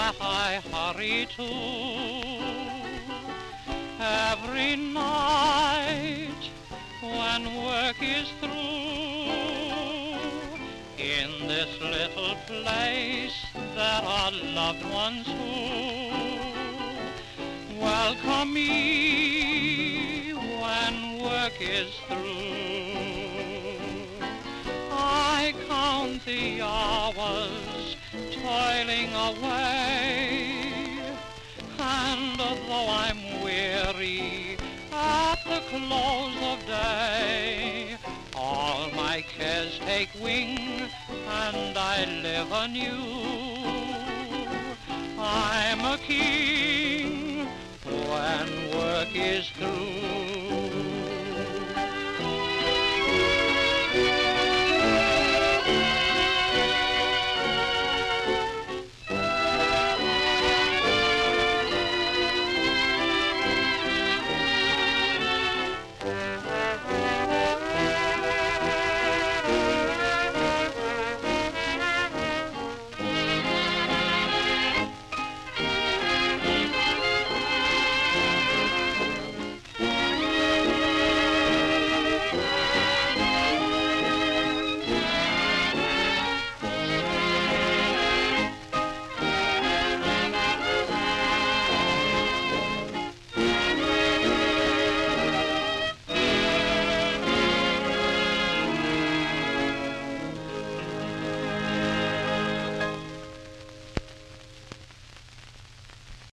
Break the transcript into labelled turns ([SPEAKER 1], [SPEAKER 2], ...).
[SPEAKER 1] that I hurry to every night when work is through. In this little place there are loved ones who welcome me when work is through. I count the hours toiling away, and though I'm weary at the close of day, all my cares take wing and I live anew. I'm a king when work is through.